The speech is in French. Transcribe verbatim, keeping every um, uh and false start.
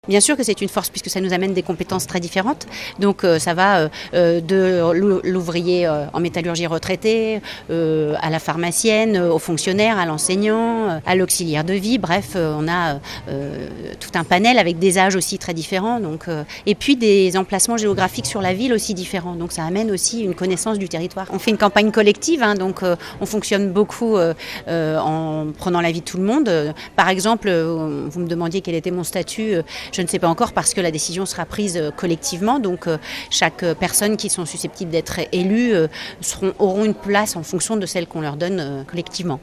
Bien sûr que c'est une force puisque ça nous amène des compétences très différentes. Donc euh, ça va euh, de l'ouvrier euh, en métallurgie retraité, euh, à la pharmacienne, au fonctionnaire, à l'enseignant, à l'auxiliaire de vie. Bref, euh, on a euh, tout un panel avec des âges aussi très différents. Donc, euh, et puis des emplacements géographiques sur la ville aussi différents. Donc ça amène aussi une connaissance du territoire. On fait une campagne collective, hein, donc euh, on fonctionne beaucoup euh, euh, en prenant l'avis de tout le monde. Par exemple, euh, vous me demandiez quel était mon statut. Euh, Je ne sais pas encore parce que la décision sera prise collectivement. Donc euh, chaque personne qui sont susceptibles d'être élues euh, seront, auront une place en fonction de celle qu'on leur donne euh, collectivement.